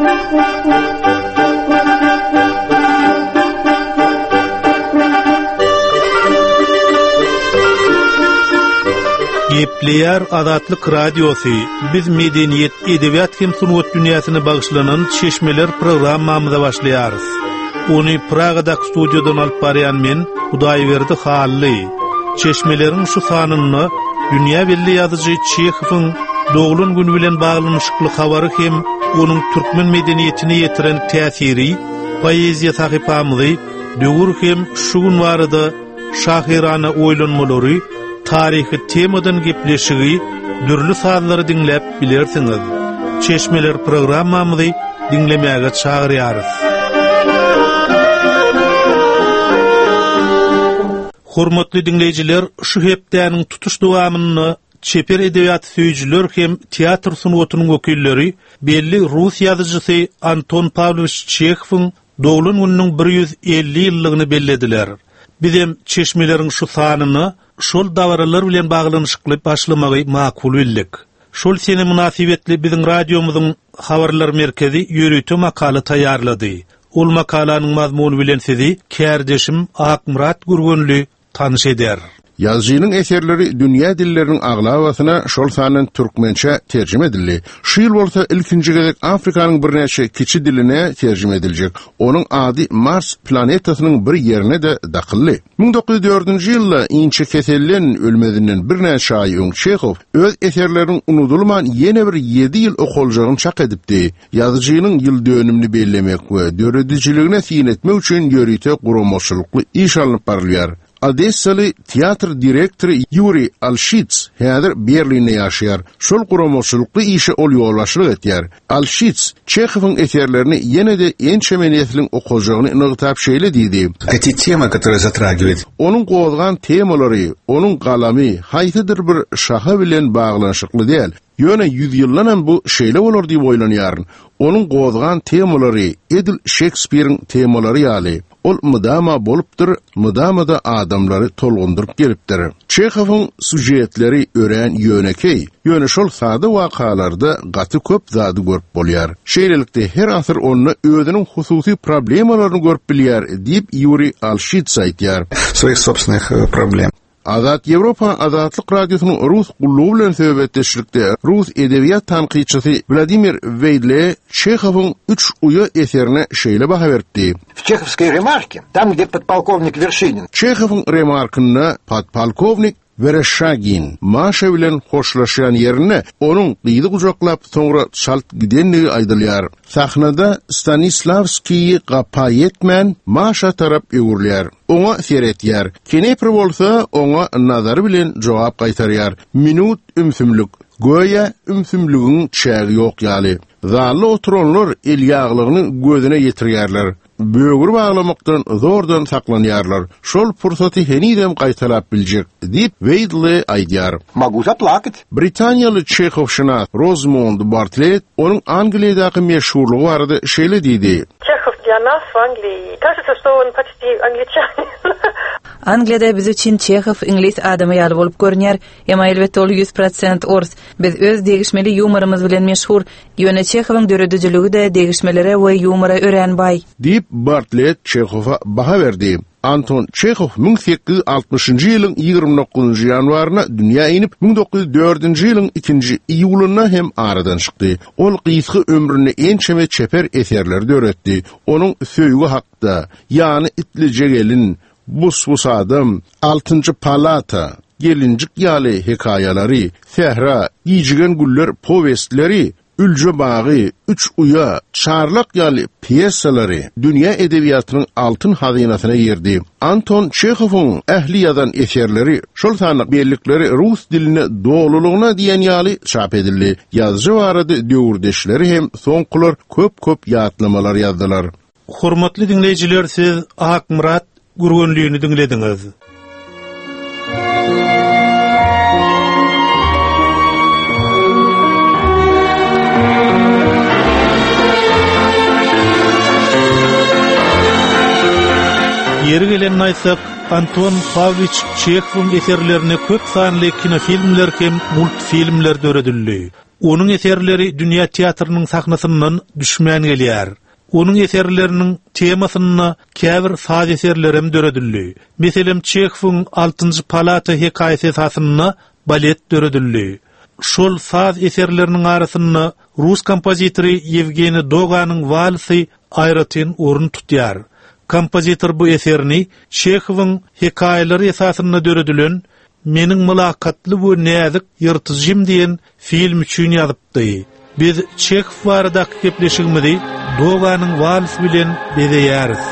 Gepleýär Azatlyk Radiosu biz medeniyet, edebiyat hem sunwat dünýäsine bagyşlanan Çeşmeler programmamyza başlaýarys. Ony Pragada studiodan alyp barýan men Hudaýberdi Hally. Çeşmelerin şu sanyny dünýä belli ýazyjy Çehowyň doğulun günü bilen baglanyşykly habary hem onuň türkmen medeniýetine ýetiren täsiri poeziýa sahypamyzy döwür hem şu gün barada şahirana oýlanmalary tarihi temadan gepleşigi, dürlü sazlary dinläp bilersiňiz. Çeşmeler programmamyzy dinlemäge çagyrýarys. Hormatly dinleýijiler, şu hepdäniň tutuş dowamyny çeper edebiýat söýüjüler hem teatr sunwatynyň wekilleri belli Rus ýazyjysy Anton Pavlovich Çehowyň doğulun gününiň 150 ýyllygyny bellediler. Bizim Çeşmelerin şu sanyny şol dawralar bilen baglanyşykly başlamagy makul bildik. Şol sene münasibetli bizim radiomyzyň habarlar merkezi ýöreýte makala taýýarlady. Ol makalanyň mazmuny bilen sizi kärdeşim Akmurat Gurgunly tanış eder. Yazıcının eserleri dünya dillerinin aglawasyna şol sanyň türkmençe terjime edildi. Şu ýyl bolsa ilkinji gezek Afrikanyň bir näçe kiçi diline terjime ediljek. Onuň ady Mars planetasynyň bir ýerine de dakylly. 1904-nji ýylda inçe kesellen ölmedinden bir näçe aý öň Çehow öz eserlerini unutulman ýene bir 7 ýyl okuljagyny çak edipdi. Yazıcının ýyl dönümini bellemek we dörediciligine syn etmek üçin ýöreýte guramaçylykly iş alyp barylýar. Odessaly teatr direktory Yuri Alshits häzir Berlinde ýaşaýar. Şol guramaçylykly işe ol ýolbaşlyk etýär. Alshits Çehowyň eserlerini ýene-de ençe meňetlin okujagyny yngytap şeýle diýdi. Эти темы, которые затрагивает. Onuň gozgan temalary, onuň galamy haýsydyr bir şaha bilen baglanyşykly däl. Ýöne 100 ýyllanam bu şeýle bolar diýip oýlanýar. Onuň gozgan temalary Edil Shakespeare'iň temalary ýaly. Ol mydama bolupdyr, mydama da adamlary tolgundyryp gelipdir. Çehowyň sujetleri ören ýönekey, ýöne şol sada wakalarda gaty köp zady görüp bolýar. Şeýlelikde her asyr onu özüniň hususy problemalaryny görüp bilýär diýip Yuri Alshits aýtýar. Своих собственных проблем. Azat Ýewropa Azatlyk Radiosynyň Rus gullugy bilen söhbetleşikde Rus edebiýat tanqidçisi Vladimir Veydle Çehowyň 3 uýa eserine şeýle baha berdi. В чеховской ремарке, там, где подполковник Вершинин. Çehowyň remarkyny podpolkovnik Vereshchagin Maşa bilen hoşlaşan yerine onun gyýdy gujaklap soňra çalt gidenligi aýdylýar. Sahnada Stanislavskiy gapa yetmän Maşa tarap ýugurlýar. Oňa seretýär. Kenepir bolsa oňa nazar bilen jogap gaýtarýar. Minut ümsümlük. Goýa ümsümlügiň çägi ýok ýaly. Zally oturanlar el ýaglygyny gözüne ýetirýärler. Bögür baglamakdan zordan saklanýarlar. Şol pursaty henidem gaýtalap biljek diýip Veydle aýdýar. Могу заплакать. Britaniýaly Çehovşunas Rosamund Bartlett onuň Angliýadaky meşhurlugy barada şeýle diýdi. Чехов для нас в Англии. Кажется, что он почти англичанин. Angliyada biz üçün Çehov ingliz adamy ýaly bolup görünýär. Ema elbetde ol 100% ors. Biz öz degişmeli ýumorymyz bilen meşhur. Ýöne Çehowyň dörediciligi de degişmelere we ýumora ören bay. Diýip Bartlett Çehow'a baha berdi. Anton Çehov 1860-njy ýylyň 29-njy ýanwaryna dünýä inip 1904-nji ýylyň 2-nji iýulyna hem aradan çykdy. Ol gysgy ömrüni ençeme çeper eserler döretdi. Onuň söýgü hakda, ýani itlice gelin, bus adam, 6-njy palata, gelincik ýaly hekaýalary, Sehra, Gijigen güller powestleri, Ülce bağı, 3 uya, çarlak ýaly piyesalary dünýä edebiýatynyň altyn hazynasyna ýerdi. Anton Çehowyň ähliýadan eserleri, şol sanyk bellikleri Rus diline dolulugyna diýen ýaly çap edildi. Ýazgy barady döwürdeşleri hem soňkular köp ýatlamalar ýazdylar. Hormatly dinleýijiler, siz Akmurat Gurgunlyny dinlediňiz. Yeri gelen naýsak, Anton Pavlovich Çehowyň eserlerine köp sanly kinofilmler hem multfilmler döredildi. Onun eserleri dünya teatrının sahnasından düşmän gelýär. Onun eserlerinin temasyna käbir saz eserlerem döredildi. Meselem Çehov'un 6-njy palata hekaýesy esasyna balet döredildi. Şol saz eserlerinin arasynda Rus kompozitory Yevgeniy Doganyň valsy aýratyn orun tutýar. Kompozitor bu eserini Çehov'un hekaýeleri esasyna döredilen Meniň mülakatly bu näzik ýyrtyjym diýen film üçin ýazypdy. Biz Çehov baradaky gepleşigimizi Doganyň walsy bilen bezeýäris.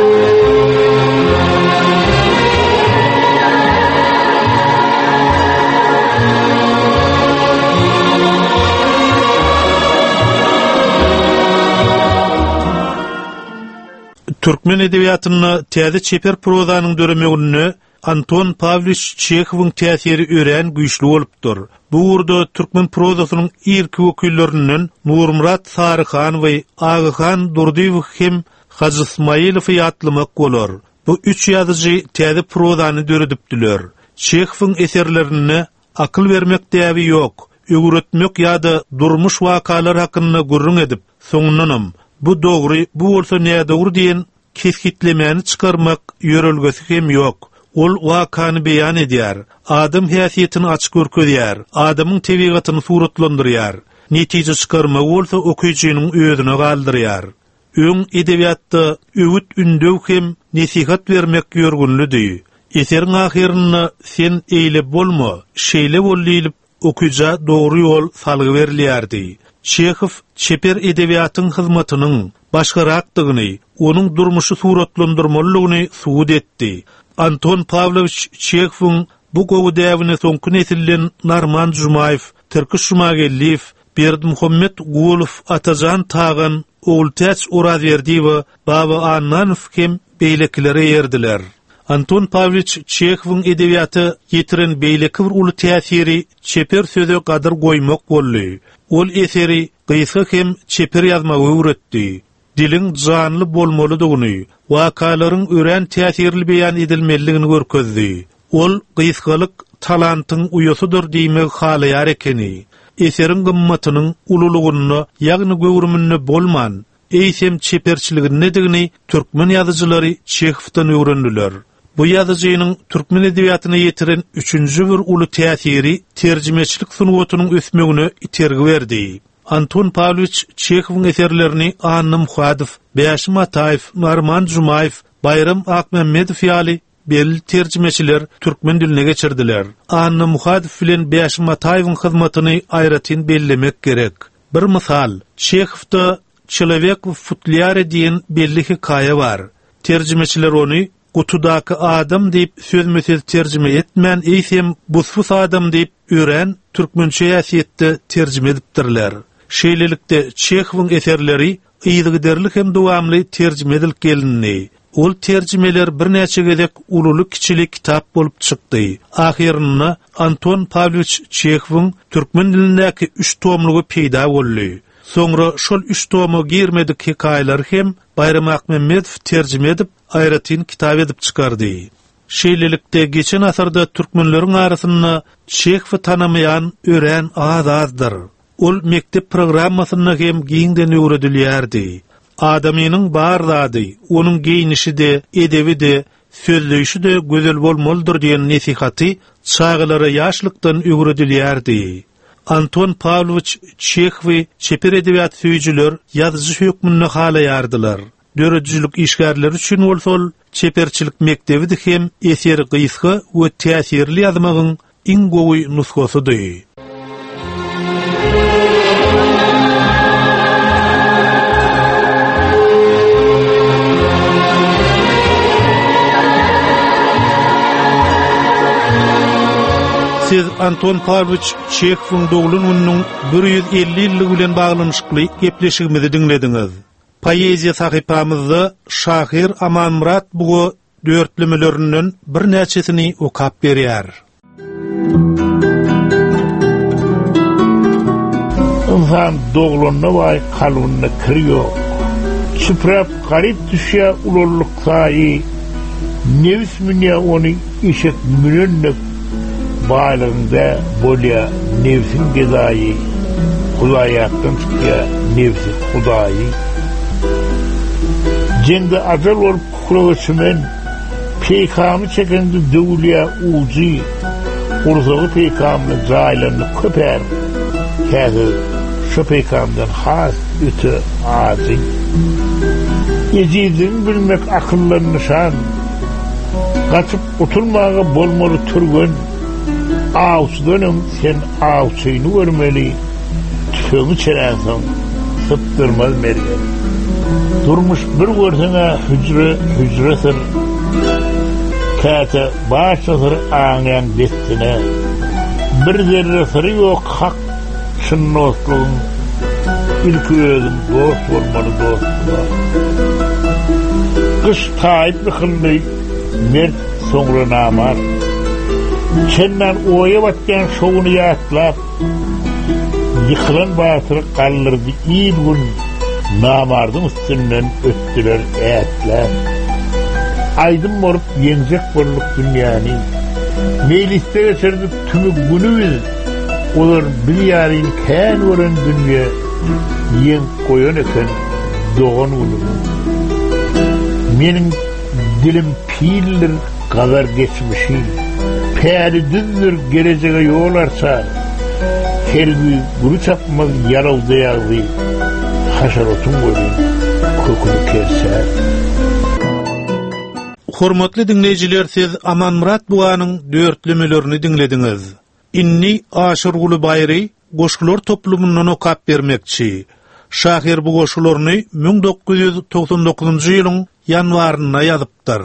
Türkmen edebiýatyny täze çeper prozanyň döremegini Anton Pavlovich Çehov'un täsiri ören güýçli bolupdyr. Bu urda Türkmen prozasynyň ilki wekillerinden Nurmurat Sarıxan we Ağaxan Durdiýew hem Hacı İsmailow ýatlamak bolar. Bu üç ýazyjy täze prozany döredipdiler. Çehov'un eserlerini akyl bermek däbi ýok, öwretmek ýa-da durmuş wakalar hakynda gurrun edip, soňundanam bu dogry, bu bolsa näme dogry diýen keskitlemeni çykarmak ýörelgesi hem ýok. Ol wakany beýan edýär, adam häsiýetini açyk görkezýär, adamyň tebigatyny suratlandyrýar. Netije çykarmak bolsa okuyjynyň özüne galdyrýar. Öň edebiýatda öwüt ündew hem nesihat bermek ýörgünlüdi. Eseriň ahyrynda sen eýle bolma, şeýle bol diýilip okuyja dogry ýol salgy berilýärdi. Çehov çeper edebiýatyň hyzmatynyň başgarakdygyny, onuň durmuşy suratlandyrmalygyny suwut etdi. Anton Pavlovich Çehov'un bu gowy däwrine soňky nesilden Narman Jumaýew, Türkü Şumagelliýew, Berdimuhammed Gulow, Atajan Tagan, Oğultäç Oraverdiýew, Baba Annanow hem beýlekilere ýerdiler. Anton Pavlovich Çehov'un edebiýaty ýetiren beýleki bir uly täsiri çeper söze gadyr goýmak boldy. Ol eseri gysga hem çeper ýazmagy öwretdi. Diliň janly bolmalydygyny, wakalaryň ören täsirli beýan edilmeligini görkezdi. Ol gysgalyk talantyň uýasydyr diýmek halaýar ekeni. Eseriň gymmatynyň ululugyny, ýagny göwrümini bolman, eýsem çeperçiligini nedigini türkmen ýazyjylary Çehov'dan öwrendiler. Bu ýazyjynyň türkmen edebiýatyna ýetiren üçünji bir uly täsiri terjimeçilik sunuwatynyň ösmegine itergi berdi. Anton Pavlovich Çehov'un eserlerini Anna Muhadow, Bäşim Ataýew, Narman Jumaýew, Bayram Akmemmedow ýaly belli terjimeçiler türkmen diline geçirdiler. Anna Muhadow bilen Bäşim Ataýewiň hyzmatyny aýratyn bellemek gerek. Bir mysal, Çehov'da Çylewek we Futlyary diýen belli hekaýe bar. Terjimeçiler ony gutudaky adam diýip sözmesiz terjime etmän, eýsem busfus adam diýip ören türkmençe ýasyetde terjime edipdirler. Şeýlelikde Çehov'un eserleri ýygyderlik hem dowamly terjime edilip gelinni. Ol terjimeler bir näçe gezek ululy kiçilik kitap bolup çykdy. Ahyrynda Anton Pavlovich Çehov'un türkmen dilindäki 3 tomlugy peýda boldy. Soňra şol 3 tomu girmedik hekaýeler hem Bayram Akmemmedow terjime edip aýratyn kitap edip çykardy. Şeýlelikde geçen asyrda türkmenleriň arasynda Çehov'y tanamayan ören azazdyr. Ol mektep programmasyna hem giňden öwredilýärdi. Adamynyň bar zady, onuň giňişi de, edebi de, sözleýişi de gözel bolmalydyr diýen nesihaty çağlara ýaşlykdan öwredilýärdi. Anton Pavlovich Çehow çeper edebiýat süýjiler ýazyjy hökmüne halaýardylar. Döredjilik işgärleri üçin bolsa çeperçilik mektebi de hem eseri gysga we täsirli ýazmagyň iň gowy nusgasydy. Siz Anton Pavlovich Çehov'un doglunyň 150 ýyllygy bilen baglanyşykly gepleşigimizi dinlediňiz. Poeziýa sahypamyzda şahyr Amanmurat bu dörtlemelerinden bir näçesini okap berýär. İnsan doglunyna we kalbyna kirýär. Çyprap garyp düşýär ululukdaý. Nefs münýä ony işek münenlik bağlığında bolya nefsin gezayi Hudaýatdan çıkýa nefsi Hudaýy. Jende ajal bolup kuraçymen peýgamy çekende döwliýä uzy urzagy peýgamly jaýlaryny köpär. Häzir şu peygamdan has öte azy. Ejizin bilmek akyllanýan, gaçyp oturmagy bolmaly türgün awçydan sen awçyny görmeli. Tüfeği çerensen sıttırmaz mergen. Durmuş bir görsene hücresir. Kâte başlasır ağlayan destine. Bir zerresiri yok hak şınnostluğun. İlki özüm dost olmalı dostluğa. Kış taip bir kıllı mert sonra namar. Çenden oya batken şovunu yatlap. Yıkılan batırı kallırdı iyi bir gün namardın üstünden öttüler eğetler. Aydın morup yenecek bolluk dünyanı. Mecliste geçerdi tümü günümüz. Olur bir yarın kâin oran dünya yen koyan eken doğan günümü. Menin dilim piillir kadar geçmişi. Peri düzdür geleceğe yol arsa. Kelbi guru çapmaz yarav dayağlı haşarotun görün kökünü kerser. Hormatly dinleyijiler, siz Aman Murat Buganyň dörtlemelerini dinlediňiz. Inni Aşurguly Bayry goşgular toplumyndan okap bermekçi. Şahir bu goşgularyny 1999-njy ýylyň ýanwaryna ýazypdyr.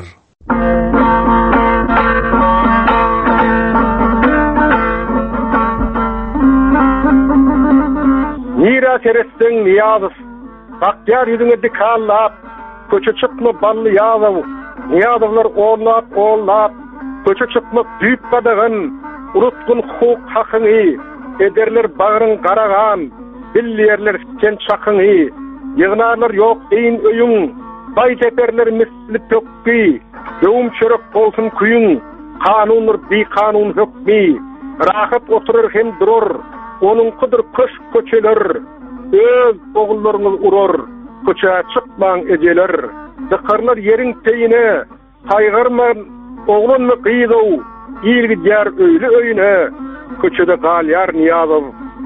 Nira seretsen niyazız, baktiyar yüzüne dikallap, köçü çıkma ballı yazav, niyazavlar oğlap, köçü çıkma büyük badağın, urutkun huk hakkını, ederler bağırın qarağan, billiyerler sen çakını, yığınarlar yok deyin öyün, bay teperler misli tökkü, dövüm çörek olsun kuyun, kanunlar bi kanun hükmi, rahat oturur hem durur, onun kudur köş köçeler, öz oğullarını urur, köçe çıkman eceler, dıkarlar yerin teyine, kaygırman oğlun mu kıyıdav, ilgi diyar öylü öyüne, köçede galyar niyazav.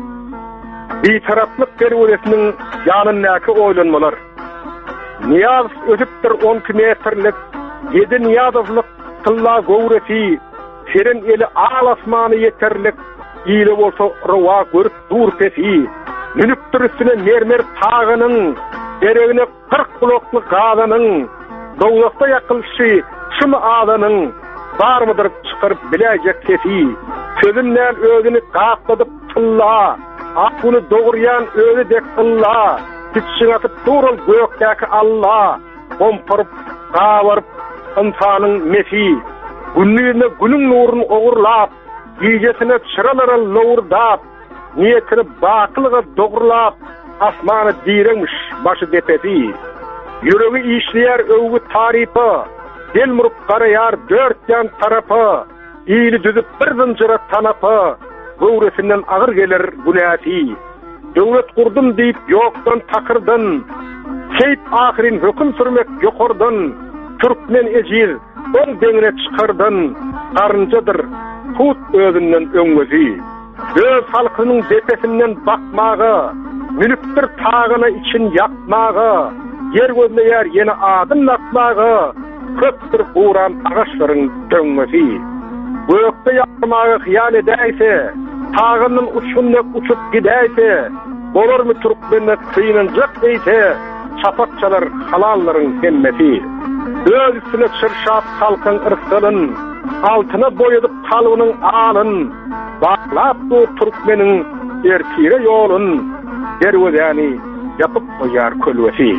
Bir taraflık dervudesinin yanındaki oylanmalar. Niyaz ötüptür 12 metrlik, 7 niyazavlık kılla govresi, serin eli ağal asmanı yeterlik, İyle bolsa rıva görüp dur pesi, nünüktür üstüne mermer tağının, deregine 40 bloklu gazanın, doğulakta yakılşı şımı ağdanın, var mıdır çıkarıp bilecek sesi, sözünden özünü kağıtladıp tılla, akını doğrayan özü dek tılla, tütsün atıp durul gökteki Allah, komparıp, kavarıp, insanın mesi, günlüğüne günün nurunu oğurlap, giyesine çıralara loğurdap, niyetini bakılığa doğrulap, asmanı direnmiş başı depesi. Yüreği işleyer övgü tarifi, dil murup karayar dört yan tarafı, iyili düzüp bir zincire tanapı, gıvresinden ağır gelir günahı. Devlet kurdum deyip yoktan takırdın, seyip ahirin hüküm sürmek yokordun, Türkmen ecir, on dengine çıkardın, karıncadır, tut özünden öňüzi. Öz halkynyň depesinden bakmagy, mülüktür tağına için yapmagy, yer gözleýär ýene adym atmagy, köpdür buran agaçlaryň döňmesi. Gökde ýatmagy hyýal edäýse, tağının uçundan uçup gidäýse, bolarmy Türkmenler kıýnanjak diýse, çapakçalar halallaryň hemmeti. Öz üstüne çırşap halkyň ırksalyn, altına boyadıp kalının alın, bağlap dur Türkmenin ertire yolun, dervizani yapıp koyar kölvesi.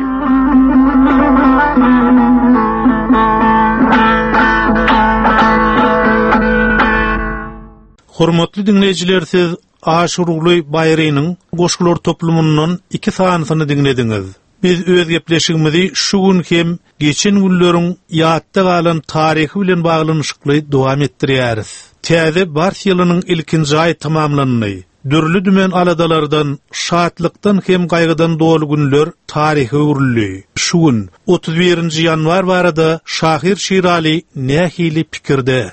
Hormatly dinleyijiler, siz Aşurguly Bayrynyň goşgular toplumundan 2 sanysyny dinlediňiz. Biz öz gepleşigimizi şu gün hem geçen günleriň ýatda galan taryhy bilen baglanyşykly dowam etdirýäris. Täze bars ýylynyň ilkinji aý tamamlanyny, dürlü dümen aladalardan, şatlykdan hem gaýgydan dolu günler tarihi urully. Şu gün 31-nji ýanwar barada Şahir Şirali nähili pikirde?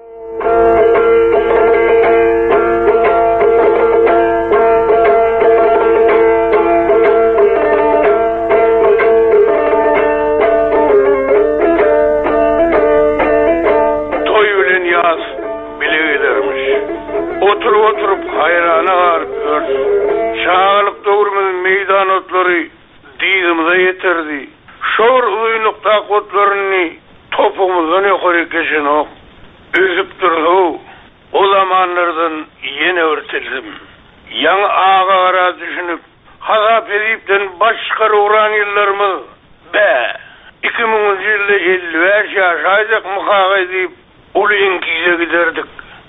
Oturup hayrana garip görs. Çağılıp doğurmaz meydan otları dizimize yeterdi. Şor uylukta kotlarını topumuzun yukarı geçen ok. Üzüp durdu. O zamanlardan yeni örtildim. Yan ağa ara düşünüp hazap edipten başkar uğran yıllarımı be 2000 yılda 55 yaş aydık mukağa edip ulu inkize giderdik.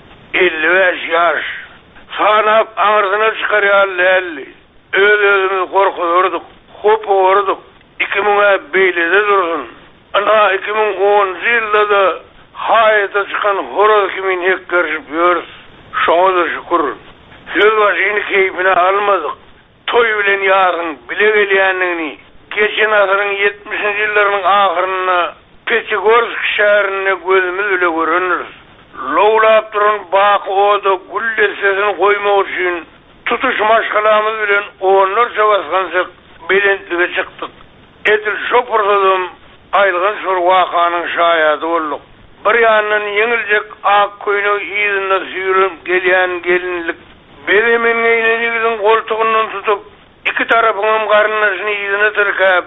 55 yaş. Sanap ağrısına çıkarıyalli. Özümüz korkudurduk. Kopurduk. 2000'e beylede dursun. Ana 2010 yılda da hayata çıkan horoz kimin hek karışıp yiyoruz. Şoňa şükür. Söz başını keyfine almadık. Toy bilen yarın bile gelýändigini geçen asırın 70. yıllarının ahırına Petigorsk şäherine gözümüz öle görünür. Lowlap durun bak oda gülle sesini koymak üçün tutuş maşgalamız bilen onlarca baskansak belentlige çıktık. Edil şu fırsadım aylgın şur vakanın şayadı olduk. Bir yandan yenilecek ak koyunu izinde sürüm gelyen gelinlik. Bedemin eynenigizin koltuğundan tutup iki tarafının karnasını izine tırkap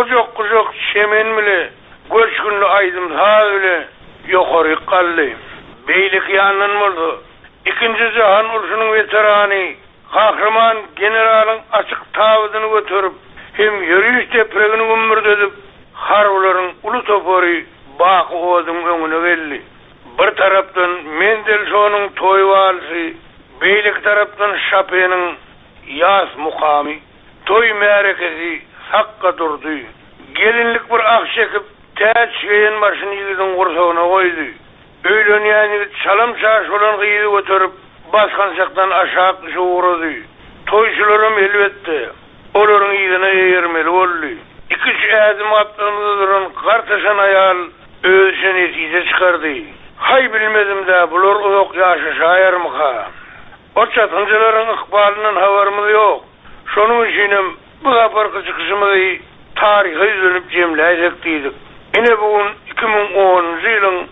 kocok şemen bile göçkünlü aydım sağ bile yukarı kallıyım. Beylik yandan oldu. İkinci Cihan Urşu'nun veterani, kahraman generalın açık tavudunu götürüp, hem yürüyüş deprevini ömür edip, harvların ulu topori Bakı Oğuz'un önüne geldi. Bir taraftan Mendelssohn'un toy valisi, beylik taraftan Şape'nin yaz mukami, toy merekesi sakka durdu. Gelinlik bir ak çekip, tәç şeyin başını yigidin kursağına koydu. Öylön yani çalam çarş olan gıydı götürüp baskançaktan aşağı kışı uğradı. Toyçularım elbette onların yigidine eğirmeli oldu. İki adım attığımızda duran kartaşan ayal ölçü netice çıkardı. Hay bilmedim de bulur uzak yaşı şayar mı ha? O çatıncıların ıkbalının havarımız yok. Şunun içinim bu zaparkı çıkışımızı tarihe dönüp cemleyecektiydik. Yine bugün 2010 yılın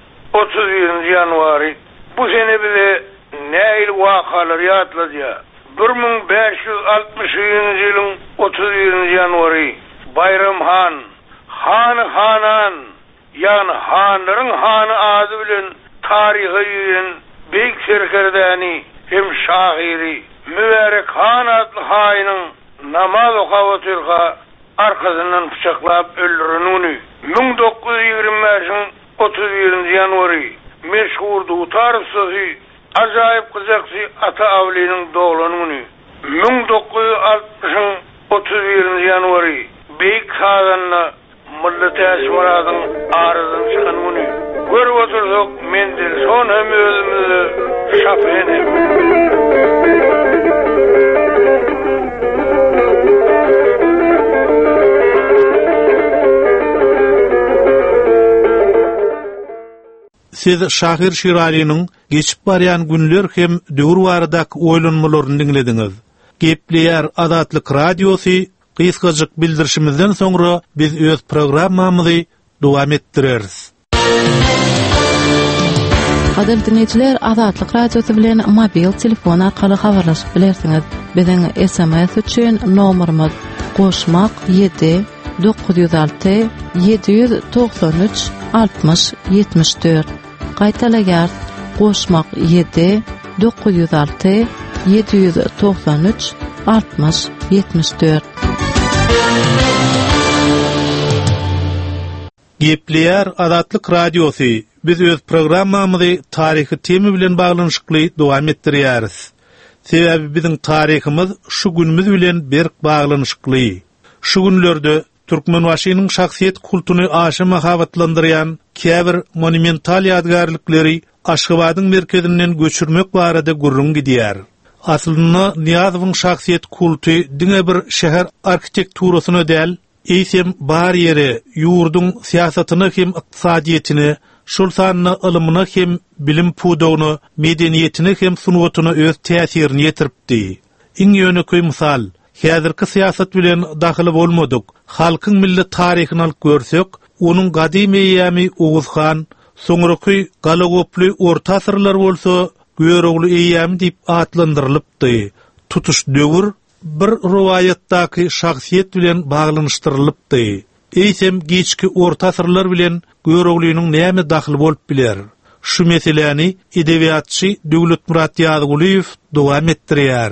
31 Yanvari bu sene bize neil vakalar yatladı ya. 1560 yılın 31 Yanvari Bayram Han, Hanan yani Hanların Hanı adı bilen tarihi yürüyen Beyk Serkerdani hem şahiri Mübarek Han adlı hainin namaz okavatırka arkasından bıçaklap öldürününü 1925'in 31 Yanvari meşhur Dutar Sözü acayip kızaksı Ata Avli'nin doğulanını 1960'in 31 Yanvari Beyk Hagan'la Millet Esmarad'ın ağrıdan çıkanını görüp oturduk Mendelssohn hem özümüzü Şapen hem. Siz Şahir Şirali'nin geçip baryan günler hem döwür waradak oýlanmalaryny dinlediňiz. Gepleýär Azatlyk radiosu kysgaçyk bildirişimizden soňra biz öz programmamyzy dowam etdireriz. Adem dinleyijiler, Azatlyk radiosu bilen mobil telefon arkaly habarlaşyp bilersiňiz. Biziň SMS üçin nomerimiz *7 906 793 60 74. Gaýtalaýar *7 906 793 60 74. Gepleýär Azatlyk radiosu biz öz programmamyzy tarihi tema bilen baglanyşykly dowam etdirýäris. Sebäbi biziň tarihimiz şu günimiz bilen berk baglanyşykly. Şu günlerde Türkmenwaşynyň şahsiýet kultuny aşy mahabatlandyrýan käbir monumental ýadgarlykları Aşgabatyň merkezinden göçürmek barada gurrun gidýär. Aslında Niyazowyň şahsiýet kulty diňe bir şäher arkitekturysyna däl, eýsem bar ýere ýurdun siýasatyny hem ykdysadyetini, şol sanyna ilmini hem bilim pudogyny, medeniýetini hem sunwatyny öz täsirini ýetiripdi. Iň ýöneköy mysal, häzirki siýasat bilen dahyly bolmadyk. Halkyň millet taryhyny alyp görsek, onuň gadymy ýamy Uguzhan, soňraky galagoply orta asyrlar bolsa, Göregli eýäm diýip atlandyrylypdy. Tutuş döwür bir rowayatdaky şahsiýet bilen baglanyşdyrylypdy. Eýsem geçki orta asyrlar bilen göregliliğiniň näme daxly bolup biler? Şu meseleni edebiýatçy Döwletmurat Ýazguliýew dowam etdirýär.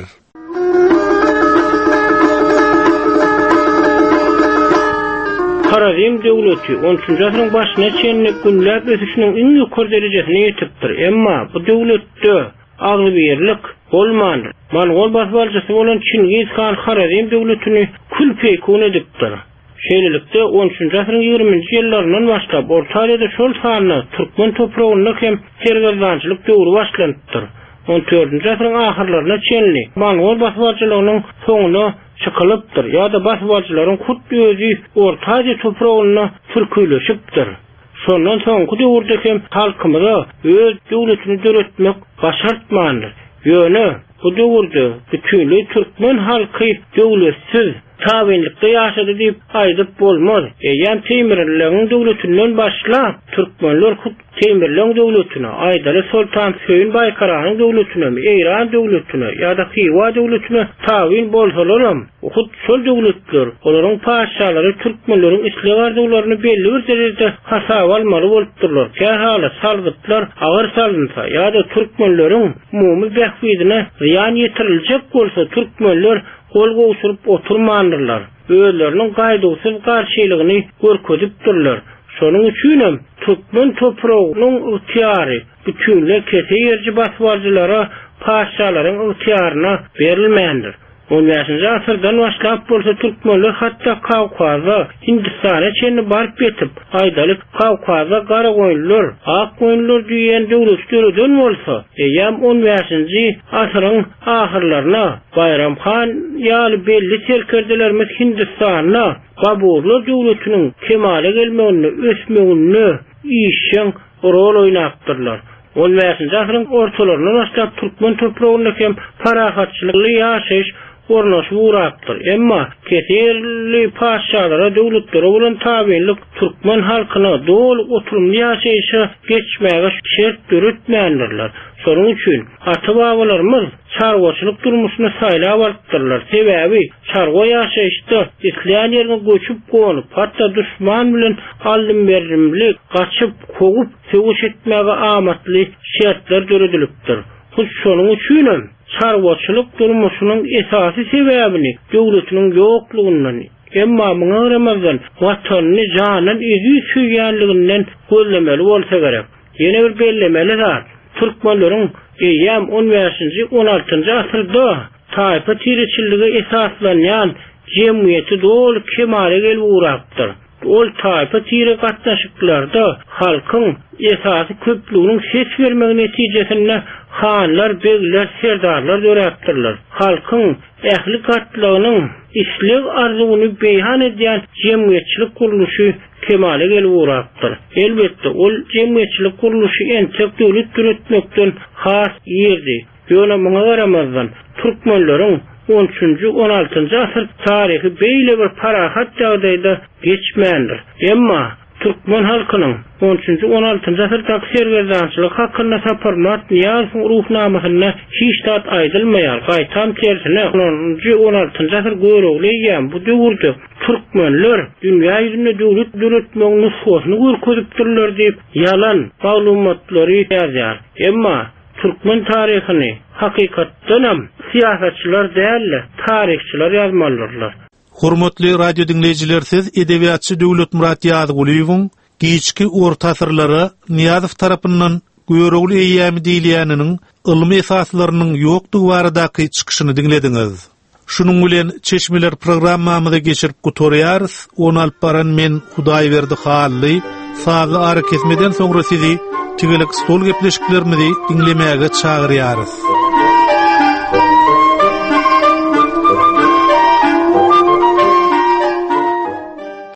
Karazim döwleti 13-nji asyryň başyna çenli günläp ösüşiniň iň ýokary derejesine ýetipdir. Emma bu döwletde aglyberlik bolmandy. Mongol basbalçysy bolan Çingiz Han Karazim döwletini külpekun edipdir. Şeýlelikde 13-nji asyryň 20-nji ýyllaryndan başlap Orta Asyýada şol sanyny türkmen toprağynda hem sergazançylyk döwri başlandyr. 14-nji asyryň ahyrlaryna çenli Mongol basbalçylygynyň soňuna çykylypdyr. Ýa-da basbalçylaryň hutdy özü Orta Asyýa toprağyna türküleşipdir. Şondan soňky döwürde hem halkymyza öz döwletini döretmek başartmandyr. Ýöne bu döwürde bütünli türkmen halky döwletsiz tabiinlikde ýaşady diýip aýdyp bolmaz. Eýem Temirliň döwletinden başlap türkmenler Temirliň döwletine, Aýdary Sultan Söýün Baýkaranyň döwletine, Eýran döwletine ýa-da Xiwa döwletine tabiin bolsalar, hut şol döwletler olaryň paşalary türkmenleriň isleg arzularyny belli bir derejede hasap almaly bolupdyrlar. Kähala salgytlar agyr salynsa ýa-da türkmenleriň umumy bähwidine ziýan ýetiriljek bolsa türkmenler golga usurup oturmandyrlar. Özleriniň gaýdysyz garşylygyny görkezipdirler. Şonuň üçin hem türkmen toprağynyň ýytyary bütünle kese ýerji basbarjylara, paşalaryň ýytyarına berilmeýändir. 15-nji asyrdan başlap bolsa türkmenler hatda Kawkaza, Hindistana çenli barıp ýetip, aýdalyk Kawkaza gara goýunlar, ak goýunlar diýen döwletlerden bolsa, eýem 15-nji asyryň ahyrlaryna Bayramhan ýaly belli serkerdelerimiz Hindistana Baburlar döwletiniň kemale gelmegini, ösmegini işin rol oýnapdyrlar. 15-nji asyryň ortalaryna başlap türkmen toprağynda hem parahatçylykly ýaşaýyş ornaşyp urapdyr. Emma keserli paşalara, döwletlere bolan tabiinlik türkmen halkyna doly oturumly ýaşaýyşa geçmäge şert döretmeýändirler. Şonuň üçin ata-babalarymyz çarwaçylyk durmuşyna saýlap alypdyrlar. Sebäbi çarwa ýaşaýyşda isleýän ýerine göçüp gonyp, hatda düşman bilen aldym berrimlik, gaçyp, kogup, söwüş etmäge amatly şertler döredilipdir. Şonuň üçin çarwaçylyk durmuşynyň esasy sebäbini döwletiniň ýoklugyndan, emma muňa Ramazan watanyny janyň ezi süýýänliginden gözlemeli bolsa gerek. Ýene bir bellemeli zat. Türkmenleriň eýem 15-nji 16-njy asyrda taýpa tirçilligi esaslanýan jemgyýeti dol kemale gelip urapdyr. Ol taýpa tiri gatnaşyklarda halkyň esasy köpliginiň ses bermegi netijesinde hanlar, begler, serdarlar döräpdirler. Halkyň ähli gatlygynyň isleg arzuwyny beýan edýän jemgyýetçilik guruluşy kemale gelip urapdyr. Elbetde ol jemgyýetçilik guruluşy entek döwlet döretmekden has ýerdi. Ýöne muňa garamazdan türkmenleriň 13-nji 16-njy asyr taryhy beýle bir parahat ýagdaýda geçmändir. Emma türkmen halkynyň 13-nji 16-njy asyrdaky sergazançylyk hakynda saparmat Niýazowyň ruhnamasyna hiç tat aýdylmaýar. Gaýtam tersine 10-njy 16-njy asyr göregleýän bu döwürde türkmenler dünýä ýüzünde döwlet döretmegiň nusgasyny görkezipdirler diýip ýalan maglumatlary ýazýar. Emma türkmen taryhyny hakykatdan hem siýasatçylar däl, taryhçylar ýazmalylar. Hormatly radio dinleyijiler, siz edebiýatçy Döwletmurat Ýazguliýewiň geçki orta asyrlara Niýazow tarapyndan göregli eýämi diýilýäniniň ilmi esaslarynyň ýokdugy baradaky çykyşyny dinlediňiz. Şunuň bilen çeşmeler programmamyza geçirip gutorýarys. Onu alyp baran men Hudaýberdi Hally, sazy ara kesmeden soňra sizi tigelik stol gepleşiklerimizi dinlemäge çagyrýarys.